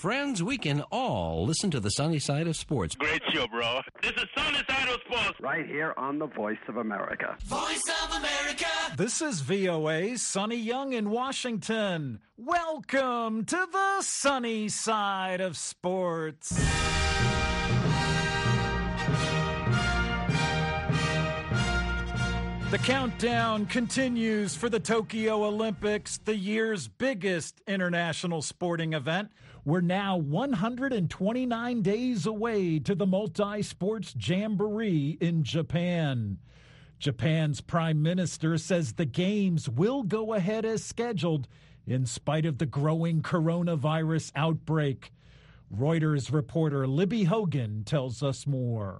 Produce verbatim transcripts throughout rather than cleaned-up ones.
friends, we can all listen to the Sunny Side of Sports. Great show, bro. This is Sunny Side of Sports. Right here on the Voice of America. Voice of America. This is V O A's Sonny Young in Washington. Welcome to the Sunny Side of Sports. The countdown continues for the Tokyo Olympics, the year's biggest international sporting event. We're now one hundred twenty-nine days away to the multi-sports jamboree in Japan. Japan's prime minister says the games will go ahead as scheduled in spite of the growing coronavirus outbreak. Reuters reporter Libby Hogan tells us more.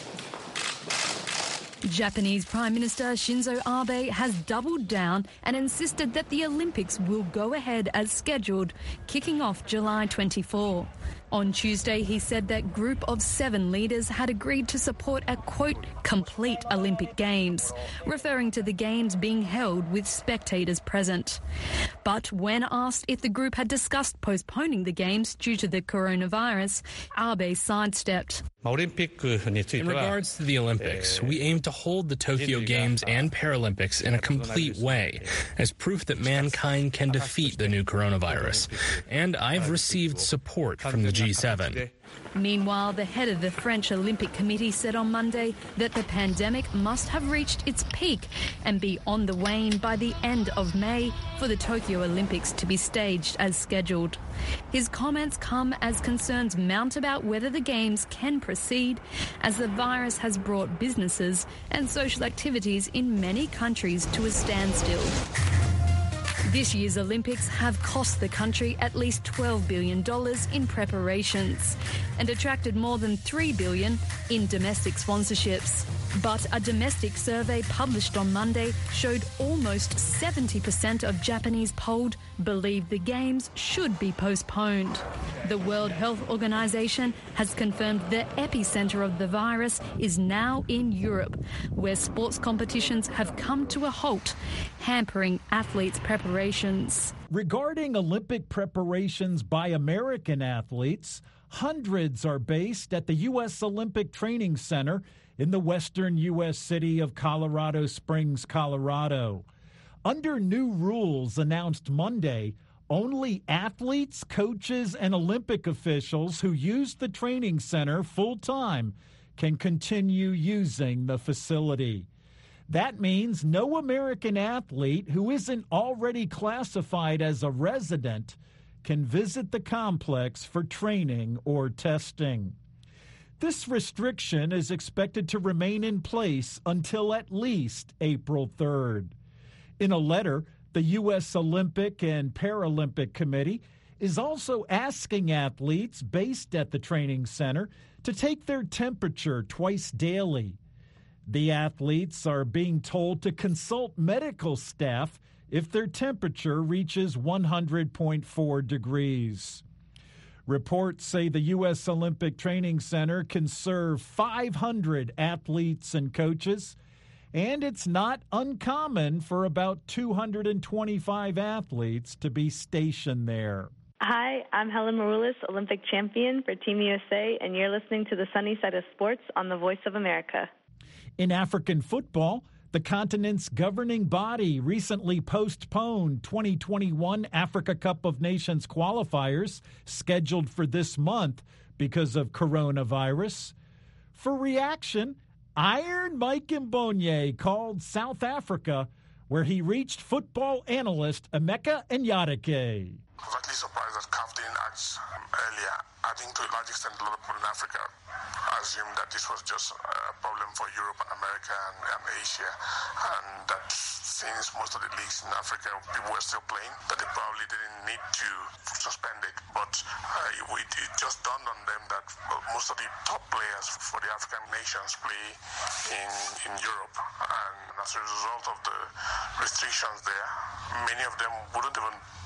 Japanese Prime Minister Shinzo Abe has doubled down and insisted that the Olympics will go ahead as scheduled, kicking off July twenty-fourth. On Tuesday, he said that group of seven leaders had agreed to support a, quote, complete Olympic Games, referring to the Games being held with spectators present. But when asked if the group had discussed postponing the Games due to the coronavirus, Abe sidestepped. In regards to the Olympics, we aim to hold the Tokyo Games and Paralympics in a complete way, as proof that mankind can defeat the new coronavirus. And I've received support from the G seven. Meanwhile, the head of the French Olympic Committee said on Monday that the pandemic must have reached its peak and be on the wane by the end of May for the Tokyo Olympics to be staged as scheduled. His comments come as concerns mount about whether the Games can proceed, as the virus has brought businesses and social activities in many countries to a standstill. This year's Olympics have cost the country at least twelve billion dollars in preparations and attracted more than three billion dollars in domestic sponsorships. But a domestic survey published on Monday showed almost seventy percent of Japanese polled believe the Games should be postponed. The World Health Organization has confirmed the epicenter of the virus is now in Europe, where sports competitions have come to a halt, hampering athletes' preparations. Regarding Olympic preparations by American athletes, hundreds are based at the U S Olympic Training Center in the western U S city of Colorado Springs, Colorado. Under new rules announced Monday, only athletes, coaches, and Olympic officials who use the training center full-time can continue using the facility. That means no American athlete who isn't already classified as a resident can visit the complex for training or testing. This restriction is expected to remain in place until at least April third. In a letter, the U S Olympic and Paralympic Committee is also asking athletes based at the training center to take their temperature twice daily. The athletes are being told to consult medical staff if their temperature reaches one hundred point four degrees. Reports say the U S Olympic Training Center can serve five hundred athletes and coaches, and it's not uncommon for about two hundred twenty-five athletes to be stationed there. Hi, I'm Helen Maroulis, Olympic champion for Team U S A, and you're listening to the Sunny Side of Sports on the Voice of America. In African football, the continent's governing body recently postponed twenty twenty-one Africa Cup of Nations qualifiers scheduled for this month because of coronavirus. For reaction, Iron Mike Mbonye called South Africa, where he reached football analyst Emeka Nyadike. I was actually surprised that C A F didn't act earlier. I think to a large extent, a lot of people in Africa assumed that this was just a problem for Europe and America and, and Asia, and that since most of the leagues in Africa, people were still playing, that they probably didn't need to suspend it. But uh, it, it just dawned on them that most of the top players for the African nations play in, in Europe, and as a result of the restrictions there, many of them wouldn't even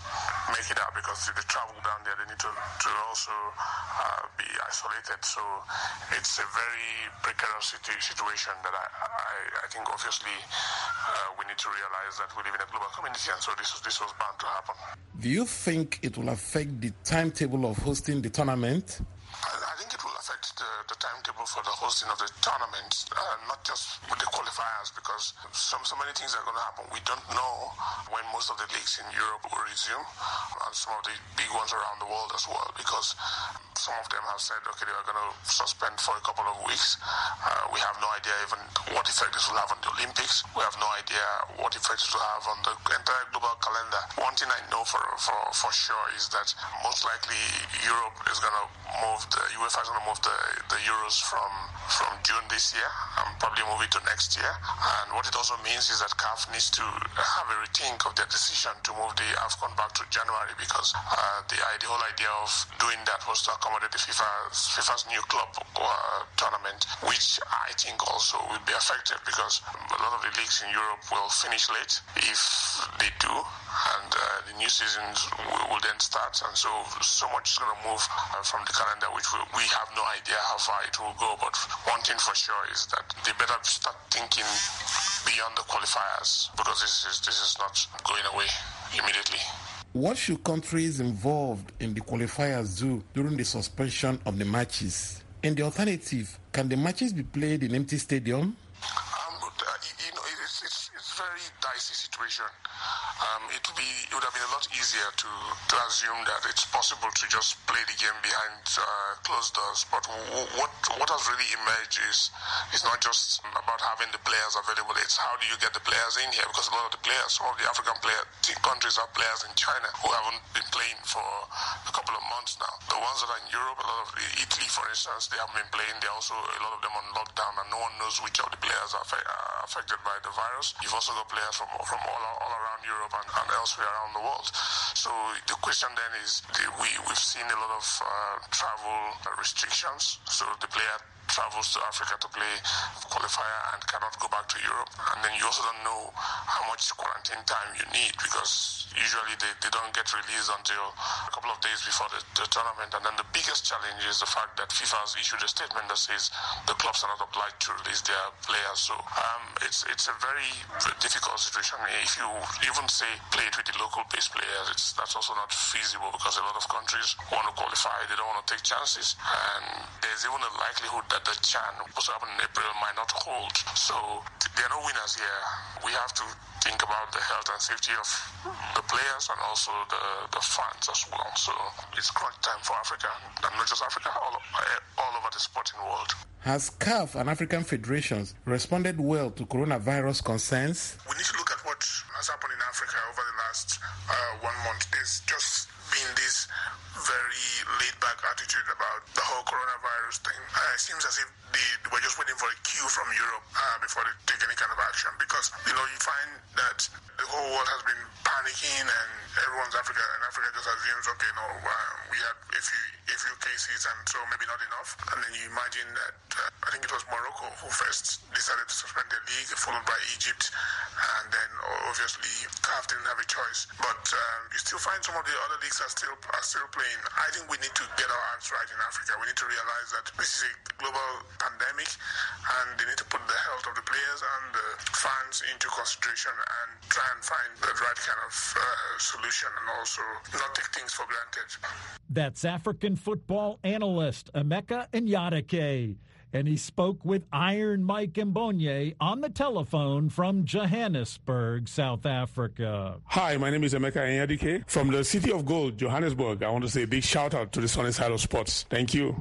make it out because if they travel down there, they need to, to also uh, be isolated. So it's a very precarious situation that I, I, I think obviously uh, we need to realize that we live in a global community, and so this, this was bound to happen. Do you think it will affect the timetable of hosting the tournament? I think it will affect the, the timetable for the hosting of the tournament, uh, not just with the qualifiers, because some, so many things are going to happen. We don't know when most of the leagues in Europe will resume, and some of the big ones around the world as well, because some of them have said, okay, they are going to suspend for a couple of weeks. Uh, we have no idea even what effect this will have on the Olympics. We have no idea what effect this will have on the entire global calendar. One thing I know for, for, for sure is that most likely Europe is going to move, the UEFA is going to move the, the Euros from, from June this year and probably move it to next year. And what it also means is that C A F needs to have a rethink of their decision to move the AFCON back to January, because uh, the, the whole idea of doing that was to accommodate the FIFA's, FIFA's new club uh, tournament, which I think also will be affected because a lot of the leagues in Europe will finish late if they do, and uh, the new seasons will, will then start, and so so much is going to move uh, from the calendar, which we, we have no idea how far it will go. But one thing for sure is that they better start thinking beyond the qualifiers, because this is this is not going away immediately. What should countries involved in the qualifiers do during the suspension of the matches? And the alternative, can the matches be played in empty stadium? Um, uh, you know, it's, it's, it's a very dicey situation. Um, it would be it would have been a lot easier to, to assume that it's possible to just play the game behind uh, closed doors. But w- what what has really emerged is it's not just about having the players available. It's how do you get the players in here? Because a lot of the players, some of the African player countries have players in China who haven't been playing for a couple of months now. The ones that are in Europe, a lot of Italy, for instance, they haven't been playing. They're also a lot of them on lockdown, and no one knows which of the players are affected by the virus. You've also got players from from all all around Europe and, and elsewhere around the world. So the question then is, the, we, we've seen a lot of uh, travel restrictions. So the player travels to Africa to play qualifier and cannot go back to Europe. And then you also don't know how much quarantine time you need, because usually they, they don't get released until a couple of days before the, the tournament. And then the biggest challenge is the fact that FIFA has issued a statement that says the clubs are not obliged to release their players. So um, it's it's a very difficult situation. If you even say play it with the local-based players, it's, that's also not feasible, because a lot of countries want to qualify. They don't want to take chances. And there's even a likelihood that the CHAN, supposed to happen in April, might not hold. So there are no winners here. We have to think about the health and safety of the players and also the, the fans as well. So it's crunch time for Africa, and not just Africa, all, all over the sporting world. Has C A F and African federations responded well to coronavirus concerns? We need to look at what has happened in Africa over the last uh, one month. There's just been this very laid-back attitude about the whole coronavirus thing. Uh, it seems as if they were just waiting for a cue from Europe uh, before they take any kind of action, because, you know, you find that the whole world has been panicking and everyone's Africa, and Africa just assumes, okay, no, uh, we had a few, a few cases and so maybe not enough. And then you imagine that, uh, I think it was Morocco who first decided to suspend the league, followed by Egypt, and then obviously C A F didn't have a choice. But um, you still find some of the other leagues are still are still playing. I think we need to get our acts right in Africa. We need to realize that this is a global pandemic, and they need to put the health of the players and the fans into consideration and try and find the right kind of uh, solution, and also not take things for granted. That's African football analyst Emeka Nyadike, and he spoke with Iron Mike Mbonye on the telephone from Johannesburg, South Africa. Hi, my name is Emeka Nyadike from the City of Gold, Johannesburg. I want to say a big shout out to the Sunny Side of Sports. Thank you.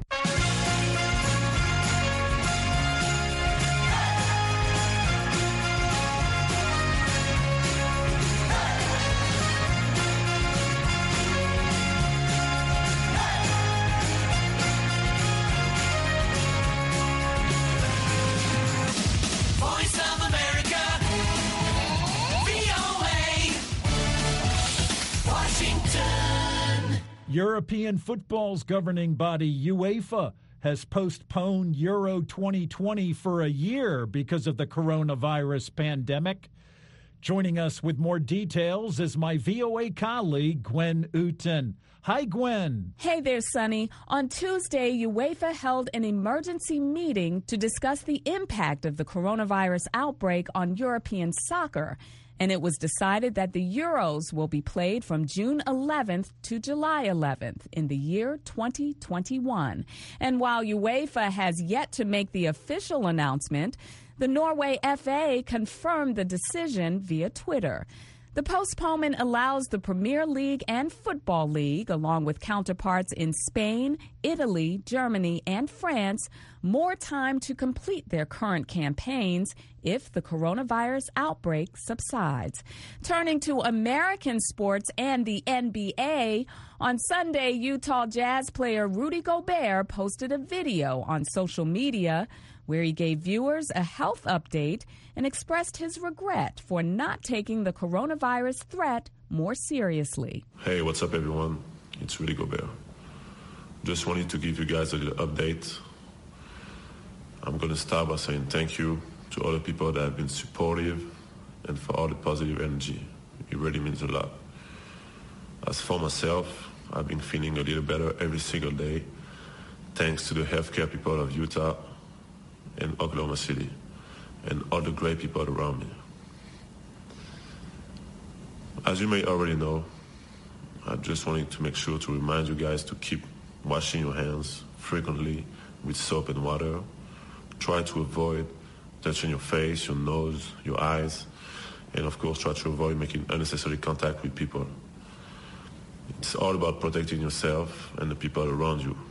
European football's governing body, UEFA, has postponed Euro twenty twenty for a year because of the coronavirus pandemic. Joining us with more details is my V O A colleague, Gwen Uten. Hi, Gwen. Hey there, Sonny. On Tuesday, UEFA held an emergency meeting to discuss the impact of the coronavirus outbreak on European soccer. And it was decided that the Euros will be played from June eleventh to July eleventh in the year twenty twenty-one. And while UEFA has yet to make the official announcement, the Norway F A confirmed the decision via Twitter. The postponement allows the Premier League and Football League, along with counterparts in Spain, Italy, Germany, and France, more time to complete their current campaigns if the coronavirus outbreak subsides. Turning to American sports and the N B A, on Sunday, Utah Jazz player Rudy Gobert posted a video on social media where he gave viewers a health update and expressed his regret for not taking the coronavirus threat more seriously. Hey, what's up, everyone? It's Rudy Gobert. Just wanted to give you guys a little update. I'm going to start by saying thank you to all the people that have been supportive and for all the positive energy. It really means a lot. As for myself, I've been feeling a little better every single day thanks to the healthcare people of Utah and Oklahoma City, and all the great people around me. As you may already know, I just wanted to make sure to remind you guys to keep washing your hands frequently with soap and water. Try to avoid touching your face, your nose, your eyes, and of course try to avoid making unnecessary contact with people. It's all about protecting yourself and the people around you.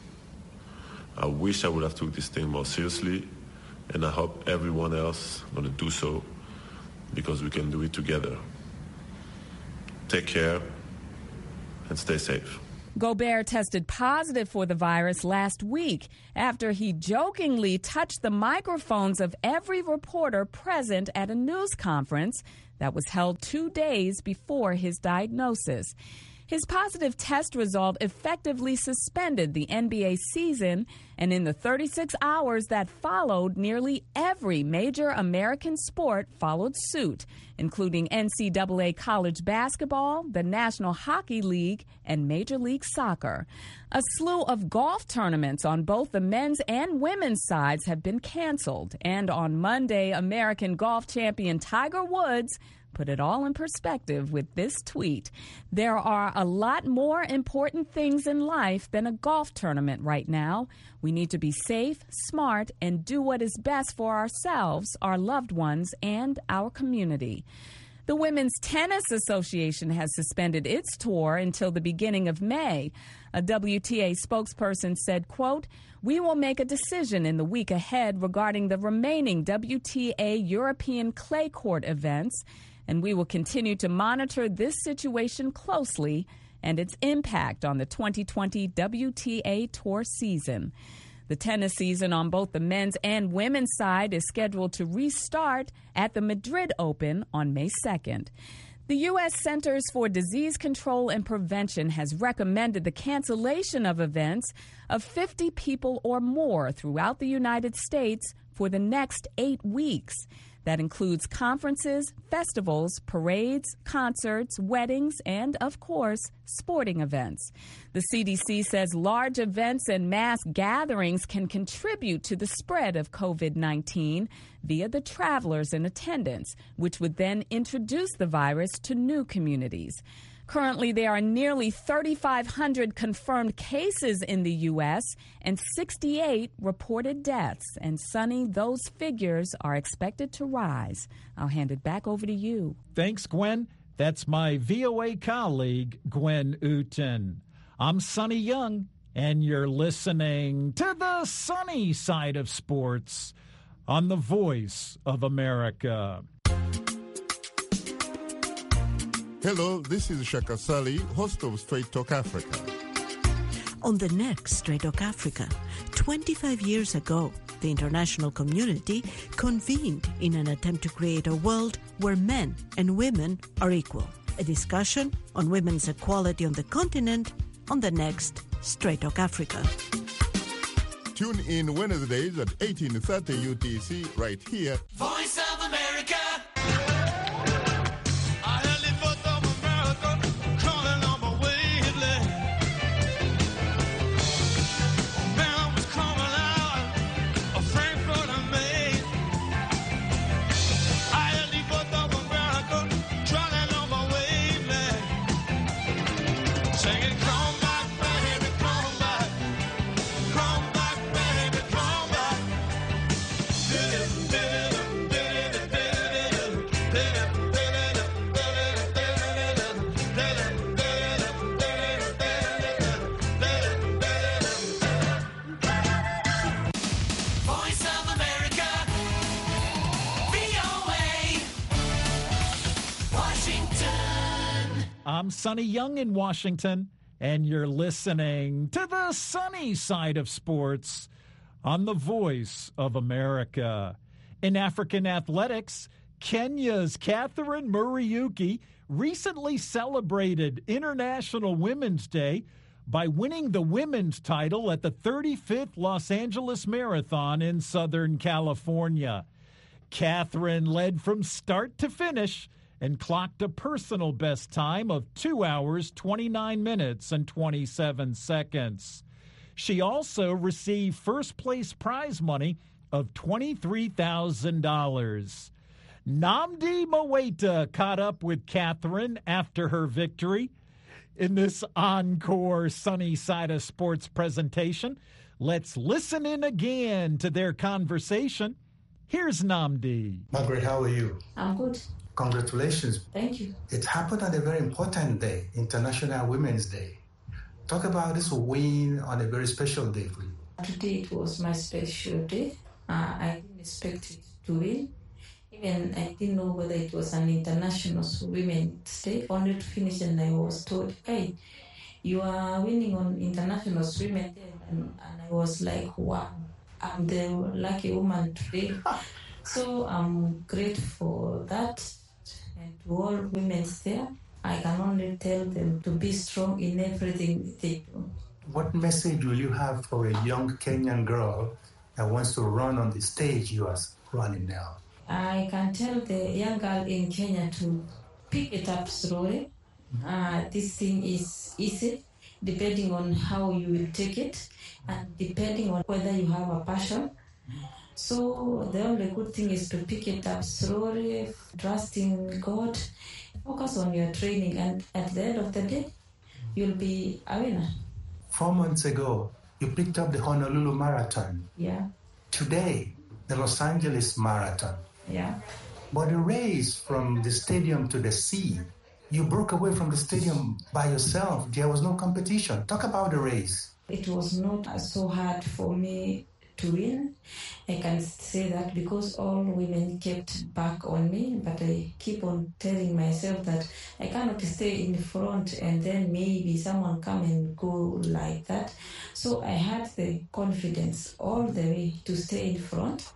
I wish I would have took this thing more seriously, and I hope everyone else is going to do so because we can do it together. Take care and stay safe. Gobert tested positive for the virus last week after he jokingly touched the microphones of every reporter present at a news conference that was held two days before his diagnosis. His positive test result effectively suspended the N B A season, and in the thirty-six hours that followed, nearly every major American sport followed suit, including N C double A college basketball, the National Hockey League, and Major League Soccer. A slew of golf tournaments on both the men's and women's sides have been canceled, and on Monday, American golf champion Tiger Woods put it all in perspective with this tweet. There are a lot more important things in life than a golf tournament right now. We need to be safe, smart, and do what is best for ourselves, our loved ones, and our community. The Women's Tennis Association has suspended its tour until the beginning of May. A W T A spokesperson said, quote, "We will make a decision in the week ahead regarding the remaining W T A European clay court events, and we will continue to monitor this situation closely and its impact on the twenty twenty W T A Tour season." The tennis season on both the men's and women's side is scheduled to restart at the Madrid Open on May second. The U S Centers for Disease Control and Prevention has recommended the cancellation of events of fifty people or more throughout the United States for the next eight weeks. That includes conferences, festivals, parades, concerts, weddings, and, of course, sporting events. The C D C says large events and mass gatherings can contribute to the spread of COVID nineteen via the travelers in attendance, which would then introduce the virus to new communities. Currently, there are nearly thirty-five hundred confirmed cases in the U S and sixty-eight reported deaths. And, Sonny, those figures are expected to rise. I'll hand it back over to you. Thanks, Gwen. That's my V O A colleague, Gwen Uten. I'm Sonny Young, and you're listening to the sunny side of sports on the Voice of America. Hello, this is Shaka Sali, host of Straight Talk Africa. On the next Straight Talk Africa, twenty-five years ago, the international community convened in an attempt to create a world where men and women are equal. A discussion on women's equality on the continent on the next Straight Talk Africa. Tune in Wednesdays at eighteen thirty U T C right here. Voice of America. I'm Sonny Young in Washington, and you're listening to the sunny side of sports on the Voice of America. In African athletics, Kenya's Catherine Muriuki recently celebrated International Women's Day by winning the women's title at the thirty-fifth Los Angeles Marathon in Southern California. Catherine led from start to finish and clocked a personal best time of two hours, twenty-nine minutes, and twenty-seven seconds. She also received first-place prize money of twenty-three thousand dollars. Nnamdi Mowaita caught up with Catherine after her victory. In this encore Sunny Side of Sports presentation, let's listen in again to their conversation. Here's Nnamdi. Margaret, how are you? I'm good. Congratulations. Thank you. It happened on a very important day, International Women's Day. Talk about this win on a very special day for you. Today it was my special day. Uh, I didn't expect it to win. Even I didn't know whether it was an International Women's Day. Only to finish and I was told, hey, you are winning on International Women's Day. And, and I was like, wow, I'm the lucky woman today. So I'm grateful for that. And to all women there, I can only tell them to be strong in everything they do. What message will you have for a young Kenyan girl that wants to run on the stage you are running now? I can tell the young girl in Kenya to pick it up slowly. Uh, this thing is easy, depending on how you will take it and depending on whether you have a passion. So the only good thing is to pick it up slowly, trust in God, focus on your training, and at the end of the day, you'll be a winner. Four months ago, you picked up the Honolulu Marathon. Yeah. Today, the Los Angeles Marathon. Yeah. But the race from the stadium to the sea, you broke away from the stadium by yourself. There was no competition. Talk about the race. It was not so hard for me to win. I can say that because all women kept back on me, but I keep on telling myself that I cannot stay in the front and then maybe someone come and go like that. So I had the confidence all the way to stay in front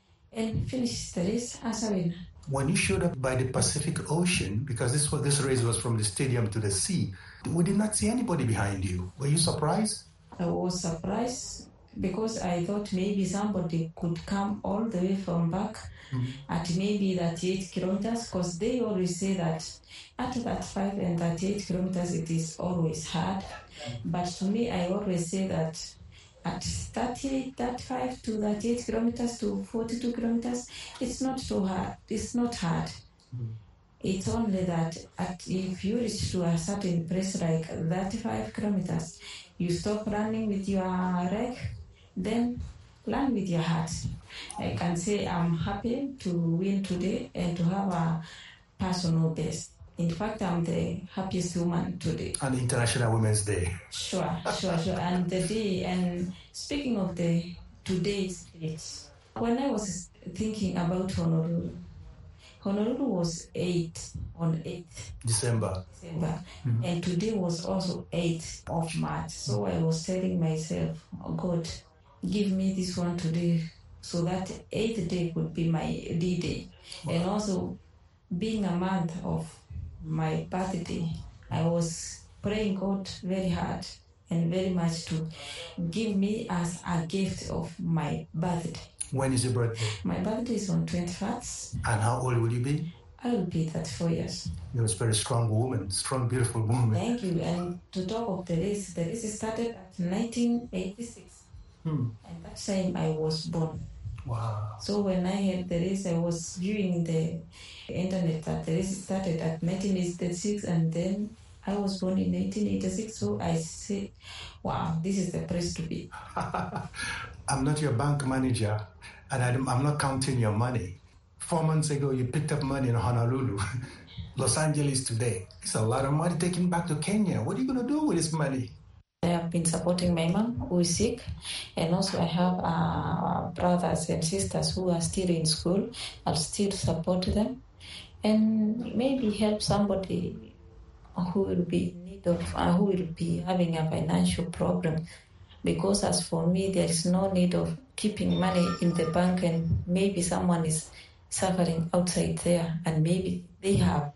and finish the race as a winner. When you showed up by the Pacific Ocean, because this was this race was from the stadium to the sea, we did not see anybody behind you. Were you surprised? I was surprised because I thought maybe somebody could come all the way from back mm-hmm. at maybe thirty-eight kilometers, because they always say that at thirty-five and thirty-eight kilometers it is always hard. But to me, I always say that at thirty-eight, thirty-five to thirty-eight kilometers to forty-two kilometers, it's not so hard. It's not hard. Mm-hmm. It's only that at, if you reach to a certain place like thirty-five kilometers, you stop running with your leg, then run with your heart. I can say I'm happy to win today and to have a personal best. In fact, I'm the happiest woman today. On International Women's Day. Sure, sure, sure. And the day, and speaking of the today's date, when I was thinking about Honolulu, Honolulu was eight on eighth December. December. Mm-hmm. And today was also eighth of March. So I was telling myself, oh God, give me this one today so that eighth day could be my D-Day. Wow. And also being a month of my birthday, I was praying God very hard and very much to give me as a gift of my birthday. When is your birthday? My birthday is on twenty-first. And how old will you be? I will be thirty-four years. You're a very strong woman, strong, beautiful woman. Thank you. And to talk of the race, the race started at nineteen eighty-six. Hmm. And that time I was born. Wow. So when I had the race, I was viewing the internet that the race started at nineteen eighty-six, and then I was born in nineteen eighty-six. So I said, wow, this is the place to be. I'm not your bank manager, and I'm not counting your money. Four months ago, you picked up money in Honolulu. Los Angeles today. It's a lot of money taken back to Kenya. What are you going to do with this money? I have been supporting my mom, who is sick, and also I have uh, brothers and sisters who are still in school. I'll still support them and maybe help somebody who will be in need of, uh, who will be having a financial problem. Because as for me, there is no need of keeping money in the bank, and maybe someone is suffering outside there, and maybe they have,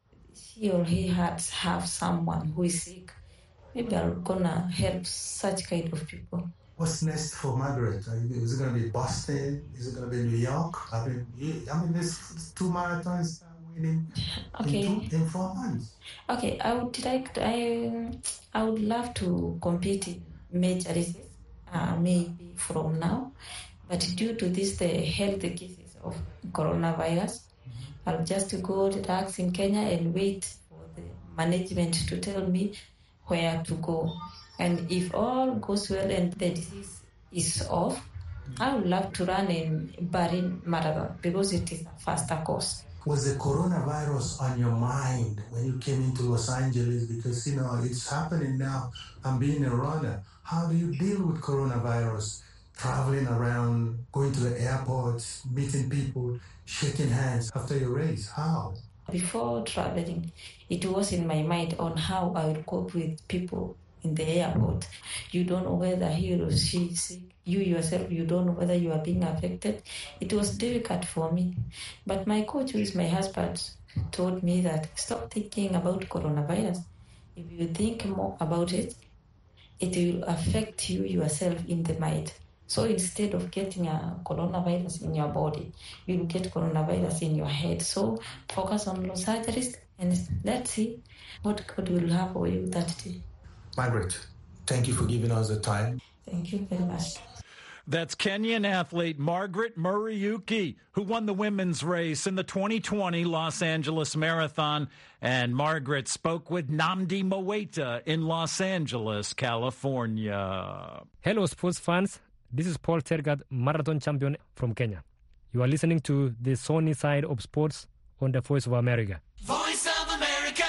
she or he has have someone who is sick. Maybe I'm gonna help such kind of people. What's next for Margaret? Is it going to be Boston? Is it going to be New York? I mean, I mean, there's two marathons winning okay. in, two, in four months. Okay, I would like to, I, I would love to compete in major races, uh, maybe from now, but due to this, the health cases of coronavirus, mm-hmm. I'll just go relax in Kenya and wait for the management to tell me where to go. And if all goes well and the disease is off, I would love to run in Berlin Marathon because it is a faster course. Was the coronavirus on your mind when you came into Los Angeles? Because, you know, it's happening now. I'm being a runner. How do you deal with coronavirus? Traveling around, going to the airports, meeting people, shaking hands after your race. How? Before traveling, it was in my mind on how I would cope with people in the airport. You don't know whether he or she is sick. You yourself, you don't know whether you are being affected. It was difficult for me. But my coach, who is my husband, told me that stop thinking about coronavirus. If you think more about it, it will affect you yourself in the mind. So instead of getting a coronavirus in your body, you will get coronavirus in your head. So focus on Los Angeles and let's see what God will have for you that day. Margaret, thank you for giving us the time. Thank you very much. That's Kenyan athlete Margaret Muriuki, who won the women's race in the twenty twenty Los Angeles Marathon. And Margaret spoke with Namdi Moeta in Los Angeles, California. Hello, sports fans. This is Paul Tergat, marathon champion from Kenya. You are listening to the Sunny Side of Sports on the Voice of America. Voice of America.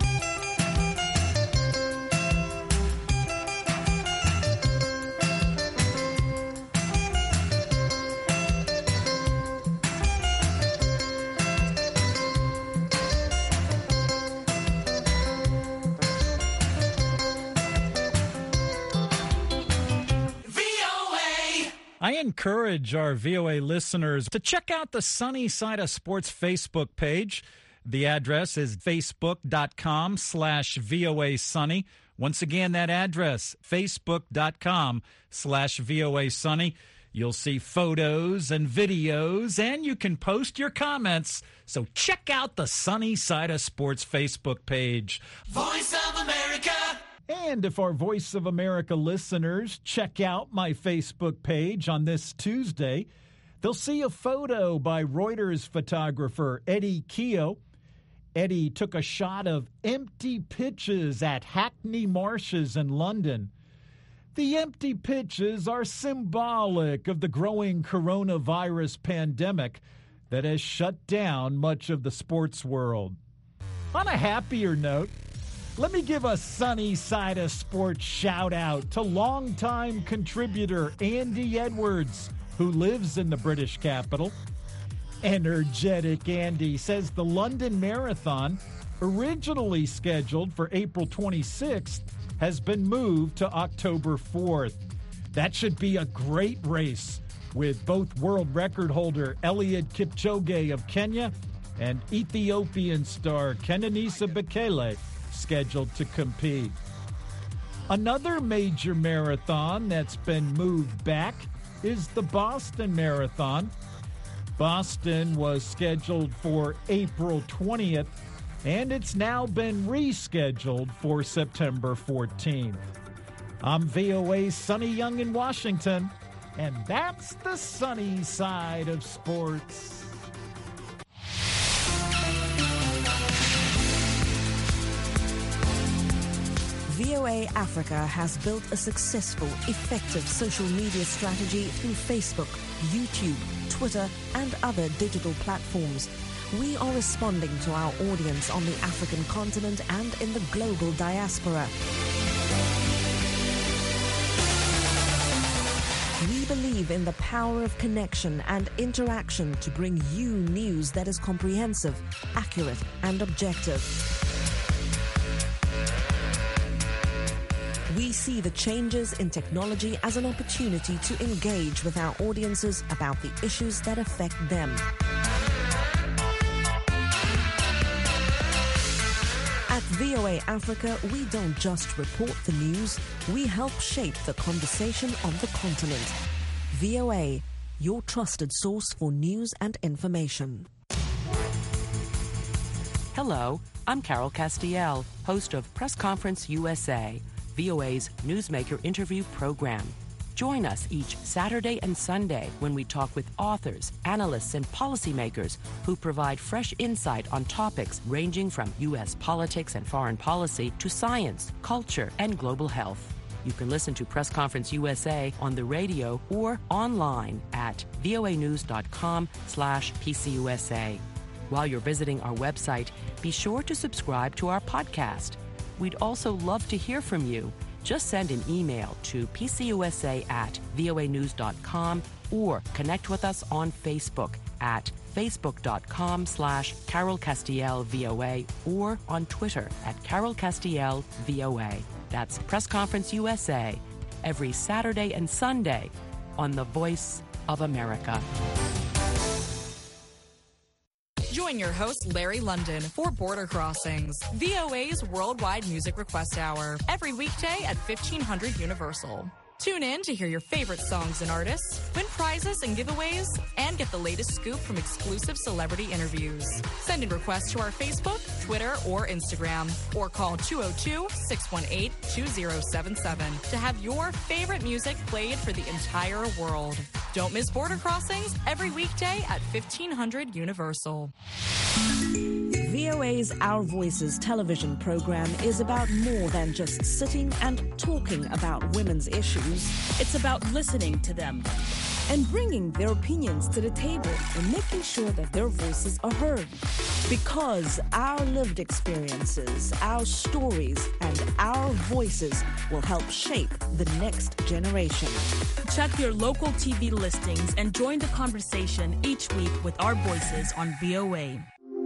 I encourage our V O A listeners to check out the Sunny Side of Sports Facebook page. The address is facebook.com slash VOA Sunny. Once again, that address, facebook.com slash VOA Sunny. You'll see photos and videos, and you can post your comments. So check out the Sunny Side of Sports Facebook page. Voice of America. And if our Voice of America listeners check out my Facebook page on this Tuesday, they'll see a photo by Reuters photographer Eddie Keogh. Eddie took a shot of empty pitches at Hackney Marshes in London. The empty pitches are symbolic of the growing coronavirus pandemic that has shut down much of the sports world. On a happier note, let me give a Sunny Side of Sports shout-out to longtime contributor Andy Edwards, who lives in the British capital. Energetic Andy says the London Marathon, originally scheduled for April twenty-sixth, has been moved to October fourth. That should be a great race, with both world record holder Eliud Kipchoge of Kenya and Ethiopian star Kenenisa Bekele scheduled to compete. Another major marathon that's been moved back is the Boston Marathon. Boston was scheduled for April twentieth, and it's now been rescheduled for September fourteenth. I'm V O A's Sonny Young in Washington, and that's the Sunny Side of Sports. V O A Africa has built a successful, effective social media strategy through Facebook, YouTube, Twitter, and other digital platforms. We are responding to our audience on the African continent and in the global diaspora. We believe in the power of connection and interaction to bring you news that is comprehensive, accurate, and objective. We see the changes in technology as an opportunity to engage with our audiences about the issues that affect them. At V O A Africa, we don't just report the news, we help shape the conversation on the continent. V O A, your trusted source for news and information. Hello, I'm Carol Castiel, host of Press Conference U S A, V O A's Newsmaker interview program. Join us each Saturday and Sunday when we talk with authors, analysts, and policymakers who provide fresh insight on topics ranging from U S politics and foreign policy to science, culture, and global health. You can listen to Press Conference U S A on the radio or online at voanews.com slash PCUSA. While you're visiting our website, be sure to subscribe to our podcast. We'd also love to hear from you. Just send an email to pcusa at voanews.com or connect with us on Facebook at facebook.com slash Carol Castiel VOA or on Twitter at Carol Castiel VOA. That's Press Conference U S A every Saturday and Sunday on The Voice of America. Join your host, Larry London, for Border Crossings, V O A's worldwide music request hour, every weekday at fifteen hundred Universal. Tune in to hear your favorite songs and artists, win prizes and giveaways, and get the latest scoop from exclusive celebrity interviews. Send in requests to our Facebook, Twitter, or Instagram, or call two oh two, six one eight, two oh seven seven to have your favorite music played for the entire world. Don't miss Border Crossings every weekday at fifteen hundred Universal. V O A's Our Voices television program is about more than just sitting and talking about women's issues. It's about listening to them and bringing their opinions to the table and making sure that their voices are heard. Because our lived experiences, our stories, and our voices will help shape the next generation. Check your local T V listings and join the conversation each week with our voices on V O A.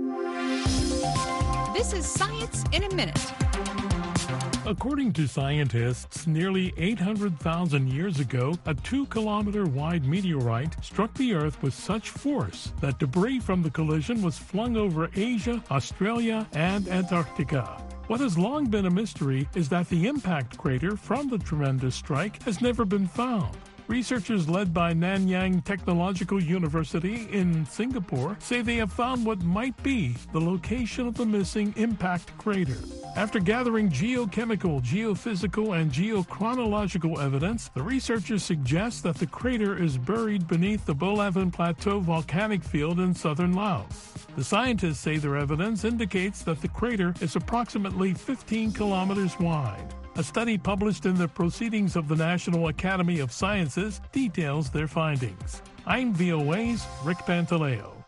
This is Science in a Minute. According to scientists, nearly eight hundred thousand years ago, a two-kilometer wide meteorite struck the Earth with such force that debris from the collision was flung over Asia, Australia, and Antarctica. What has long been a mystery is that the impact crater from the tremendous strike has never been found. Researchers led by Nanyang Technological University in Singapore say they have found what might be the location of the missing impact crater. After gathering geochemical, geophysical, and geochronological evidence, the researchers suggest that the crater is buried beneath the Bolavin Plateau volcanic field in southern Laos. The scientists say their evidence indicates that the crater is approximately fifteen kilometers wide. A study published in the Proceedings of the National Academy of Sciences details their findings. I'm V O A's Rick Pantaleo.